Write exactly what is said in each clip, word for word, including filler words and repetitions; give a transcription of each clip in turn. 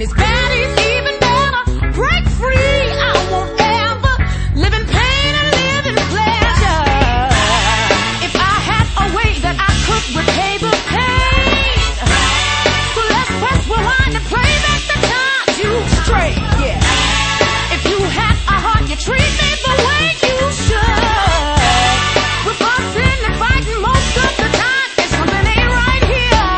when it's bad, it's even better. Break free, I won't ever live in pain and live in pleasure. If I had a way that I could repay the pain, so let's press rewind and play back the time you straight, yeah. If you had a heart, you treat me the way you should. We're fussing and fighting most of the time, and something ain't right here.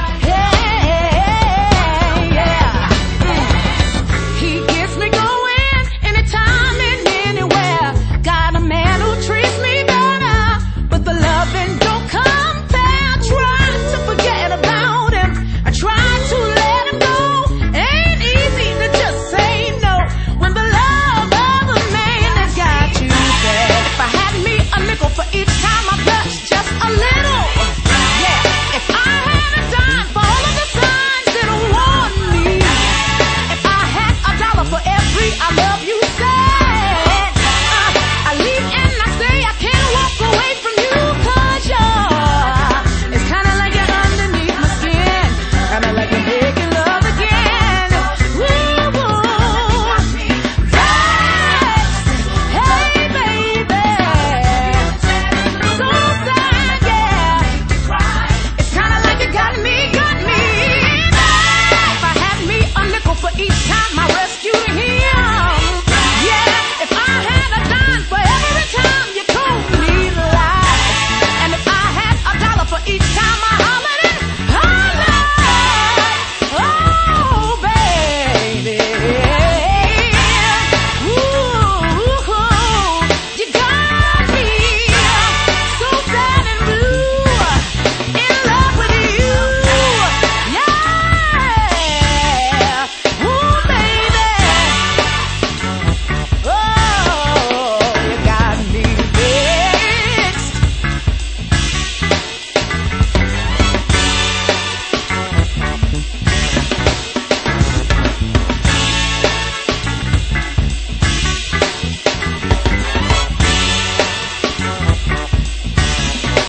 Hey, yeah. Mm. He gets me going anytime and anywhere. Got a man who treats me better, but the loving don't compare. Try to forget about him, I try to let him go. Ain't easy to just say no when the love of a man has got you there. If I had me a nickel for each time I blush just a little, yeah. If I had a dime for all of the signs that warn me, if I had a dollar for every I love you said, uh, I leave and I say I can't walk away from you, 'cause you're, it's kinda like you're underneath my skin, kinda like you're making love again. Woo, woo. Vibes. Hey, baby. So sad, yeah. It's kinda like you got me, got me. If I had me a nickel for each